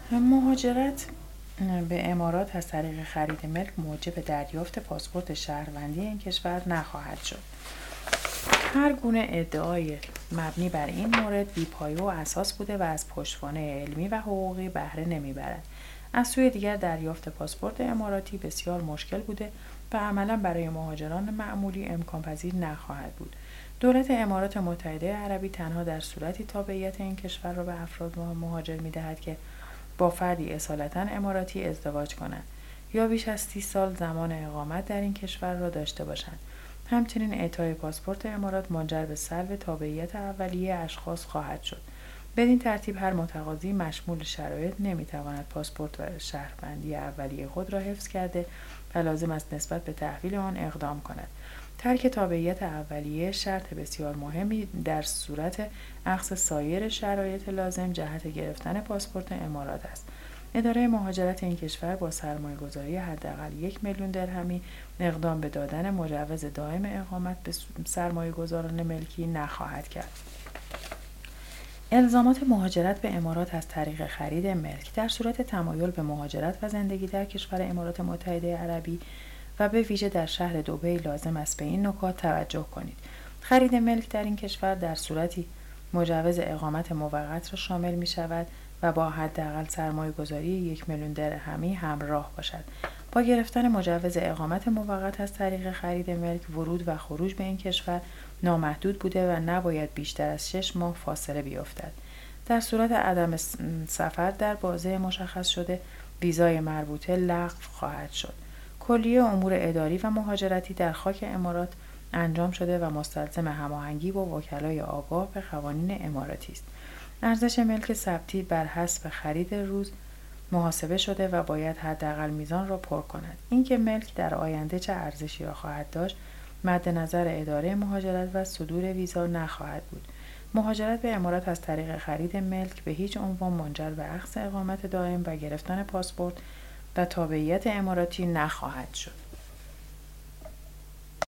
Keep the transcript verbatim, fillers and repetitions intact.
مهاجرت به امارات از طریق خرید ملک موجب دریافت پاسپورت شهروندی این کشور نخواهد شد. هر گونه ادعای مبنی بر این مورد بی‌پایه و اساس بوده و از پشتوانه علمی و حقوقی بهره نمیبرد. از سوی دیگر دریافت پاسپورت اماراتی بسیار مشکل بوده و عملاً برای مهاجران معمولی امکان پذیر نخواهد بود. دولت امارات متحده عربی تنها در صورتی تابعیت این کشور را به افراد مهاجر می‌دهد که با فردی اصالتاً اماراتی ازدواج کنند یا بیش از سی سال زمان اقامت در این کشور را داشته باشند. همچنین اعطای پاسپورت امارات منجر به سلب تابعیت اولیه اشخاص خواهد شد. بدین ترتیب هر متقاضی مشمول شرایط نمیتواند پاسپورت و شهروندی اولیه خود را حفظ کرده و لازم است نسبت به تحویل آن اقدام کند. ترک تابعیت اولیه شرط بسیار مهمی در صورت اخذ سایر شرایط لازم جهت گرفتن پاسپورت امارات است. اداره مهاجرت این کشور با سرمایه‌گذاری حداقل یک میلیون درهمی اقدام به دادن مجوز دائم اقامت به سرمایه‌گذاران ملکی نخواهد کرد. الزامات مهاجرت به امارات از طریق خرید ملک در صورت تمایل به مهاجرت و زندگی در کشور امارات متحده عربی و به ویژه در شهر دبی لازم است به این نکات توجه کنید. خرید ملک در این کشور در صورتی مجوز اقامت موقت را شامل می شود و با حداقل سرمایه‌گذاری یک میلیون درهمی همراه باشد. با گرفتن مجوز اقامت موقت از طریق خرید ملک ورود و خروج به این کشور نامحدود بوده و نباید بیشتر از شش ماه فاصله بیفتد. در صورت عدم سفر در بازه مشخص شده ویزای مربوطه لغو خواهد شد. کلیه امور اداری و مهاجرتی در خاک امارات انجام شده و مستلزم هماهنگی با وکلای آگاه به قوانین اماراتی است. ارزش ملک ثبتی بر حسب خرید روز محاسبه شده و باید حداقل میزان را پر کند. اینکه ملک در آینده چه ارزشی را خواهد داشت مد نظر اداره مهاجرت و صدور ویزا نخواهد بود. مهاجرت به امارات از طریق خرید ملک به هیچ عنوان منجر به اخذ اقامت دائم و گرفتن پاسپورت و تابعیت اماراتی نخواهد شد.